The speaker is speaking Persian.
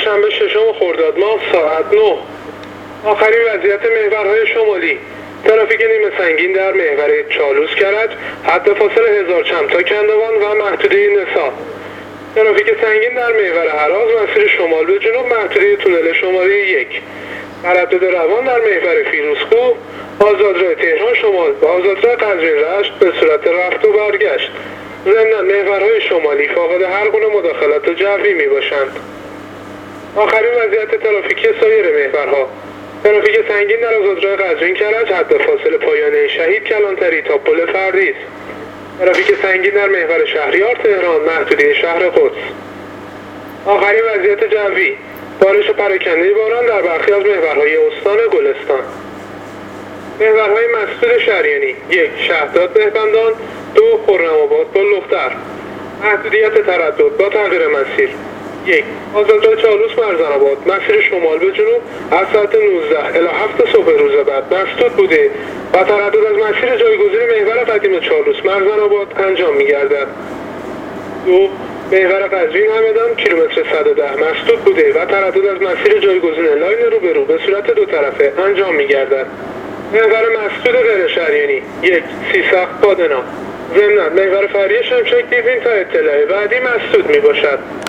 شنبه 6 خرداد ماه ساعت 9. آخرین وضعیت محورهای شمالی. ترافیک نیمه سنگین در محور چالوس کرج، حد فاصله 1000 چم تا کندوان و محدوده نسا. ترافیک سنگین در محور هراز مسیر شمال به جنوب، محدوده تونل شماره 1. تردد روان در محور فیروزکوه، آزادراه تهران شمال و آزادراه قزوین رشت به صورت رفت و برگشت. ضمناً محورهای شمالی فاقد هر گونه مداخلات جوی می باشند. آخرین وضعیت ترافیکی سایر محورها. ترافیک سنگین در آزادراه قزوین کرج، حد فاصله پایانه شهید کلانتری تا پل فردیس. ترافیک سنگین در محور شهریار تهران، محدوده شهر قدس. آخرین وضعیت جوی. بارش پراکنده باران در برخی از محورهای استان گلستان. محورهای مسدود شریانی: 1. شهداد بهبندان، 2. خرم‌آباد بلوختر. محدودیت تردد با تغییر مسیر: 1. آزادراه چالوس مرزن‌آباد مسیر شمال به جنوب از ساعت 19 الی 7 صبح روز بعد مسدود بوده و تردد از مسیر جایگزین محور قدیم چالوس مرزن‌آباد انجام می‌گردد. 2. محور قزوین همدان کیلومتر 110 مسدود بوده و تردد از مسیر جایگزین لاین روبرو به صورت دو طرفه انجام می‌گردد. محور مسدود غیر شریانی: 1. سیسخت پادنا. ضمناً محور فری شمشک دیوین تا اطلاع بعدی مسدود میباشد.